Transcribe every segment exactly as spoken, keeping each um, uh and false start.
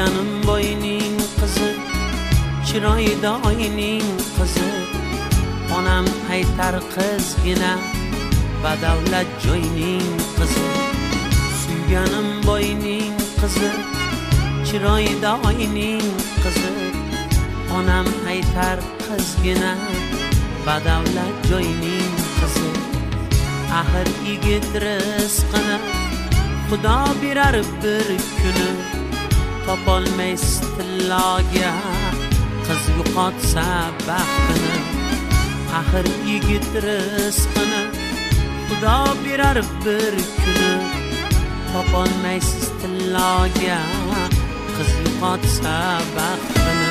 suyganim boyning qizi, chiroyida oyning qizi, onam aytar qizgina, badavlat joyning qizi. Suyganim boyning qizi, chiroyida oyning qizi, onam aytar qizgina, badavlat joyning qizi. Ahir yigit rizqini Xudo berar bir kuni, topolmaysiz tilloga qiz yo'qotsa baxtini. Ahir yigit rizqini Xudo berar bir kuni, topolmaysiz tilloga qiz yo'qotsa baxtini.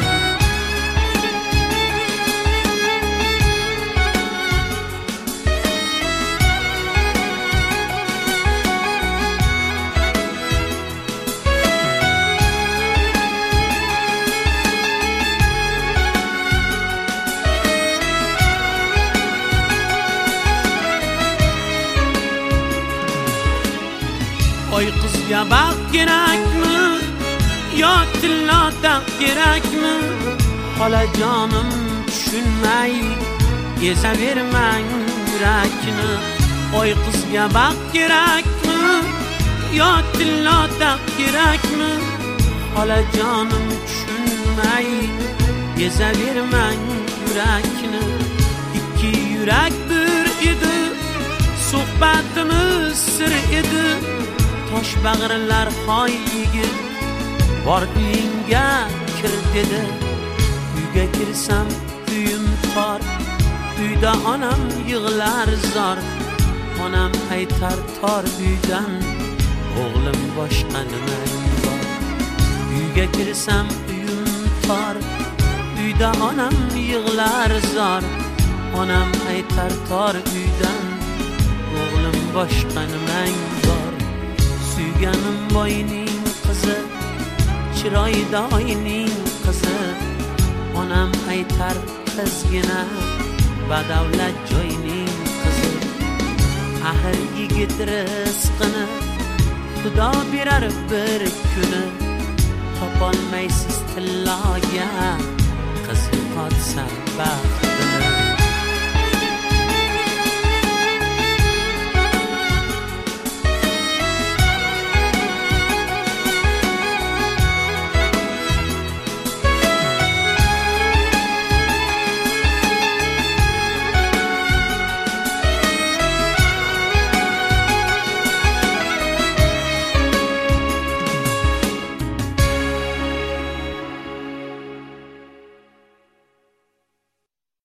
Oy qizga baxt kerakmi, yo tilloda kerakmi? Xolajonim tushunmay ezavermang yurakni. Oy qizga baxt kerakmi, yo tilloda kerakmi? Xolajonim tushunmay ezavermang yurakni. Ikki yurak bir edi, suhbatimiz sir edi. Tosh bag'irlar hoy yigit, bor uyingga kir dedi. Uyga kirsam uyim tor, uyda onam yig'lar zor. Onam aytar tor uydan, o'g'lim boshqa nimang bor. Uyga kirsam uyim tor, uyda onam yig'lar zor. Onam aytar tor uydan, o'g'lim boshqa nimang bor. Suyganim boyning qizi, chiroyida oyning qizi, onam aytar qizgina, badavlat joyning qizi. Ahir yigit rizqini Xudo berar bir kuni, topolmaysiz tilloga qiz yo'qotsa baxt.